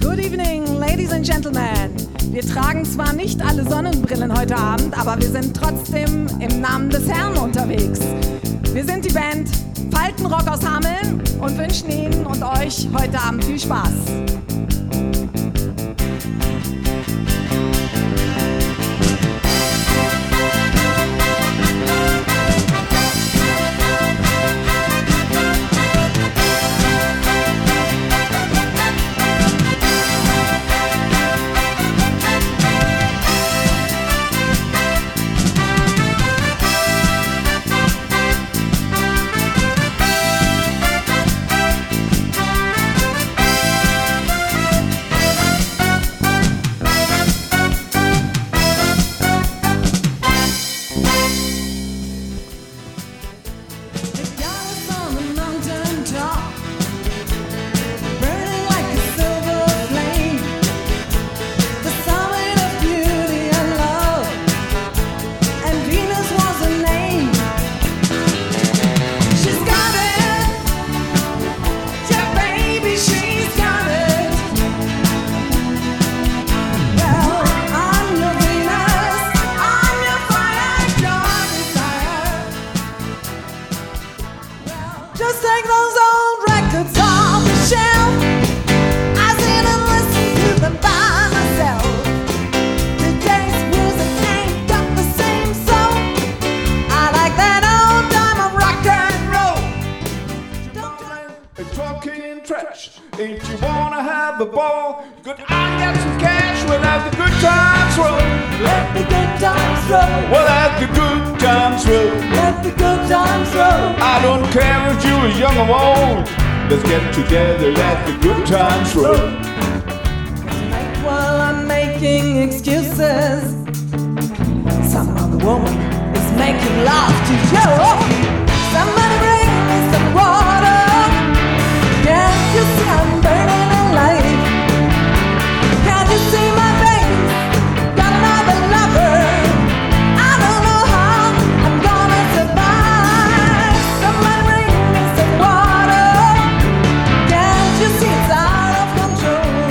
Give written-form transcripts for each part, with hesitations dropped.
Good evening, ladies and gentlemen. Wir tragen zwar nicht alle Sonnenbrillen heute Abend, aber wir sind trotzdem im Namen des Herrn unterwegs. Wir sind die Band Faltenrock aus Hameln und wünschen Ihnen und euch heute Abend viel Spaß. Just take those old records off the shelf. I sit and listen to them by myself. Today's music ain't got the same soul. I like that old time of rock and roll. Talking trash. Ain't you wanna have a ball? Good, I got some cash. We'll have the good times roll. Let the good times roll. We'll have the good times roll. Let the good times roll. I don't care if you're young or old. Let's get together, let the good times roll. Tonight while I'm making excuses, some other woman is making love to you. Somebody bring me some water. Can't you see I'm burning alive? Can't you see my face? Got another lover. I don't know how I'm gonna survive. Somebody bring me some water. Can't you see it's out of control?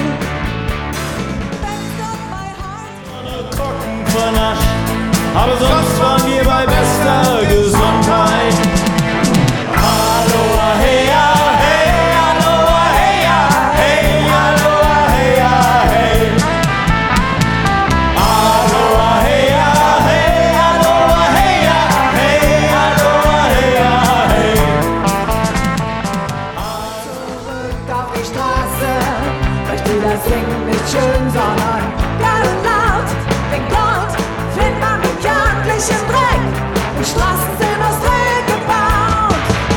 That's not my heart. Trocken vernascht, aber sonst waren wir bei bester Gesundheit. Aloha, hey, hey, aloha, hey, hey, aloha, hey, hey. Aloha, hey, hey, aloha, hey, hey, aloha, hey, hey. Zurück auf die Straße, möchte das Singen nicht schön, sondern geil und laut. Denn dort findet man bekanntlich im Dreck und Straßen sind aus Dreck gebaut.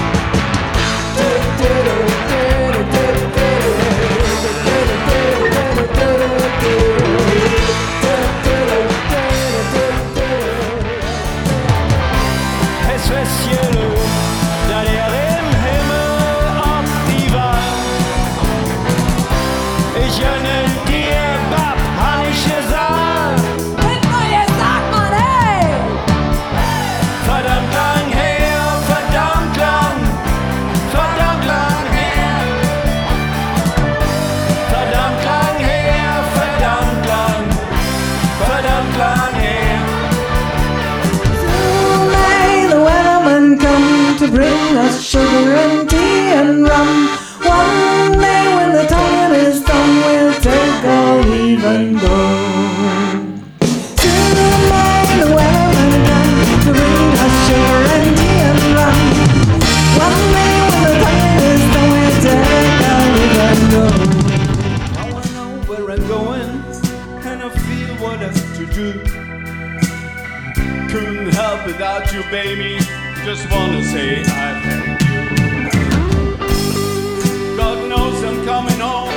Es Fässchen, da der im Himmel auf die Wand. Ich gönne dir, Bab, hab ich gesagt. Wenn du jetzt sagt man, hey! Verdammt lang her, verdammt lang her. Verdammt lang her, verdammt lang her. Soon may the weatherman come to bring us sugar and tea and rum. One day when the time is done, we'll take our leave and go. Soon may the weatherman come to bring us sugar and tea and rum. One day when the time is done, we'll take our leave and go. I wanna know where I'm going, and I feel what I have to do. Couldn't help without you, baby. Just wanna say I thank you. God knows I'm coming home.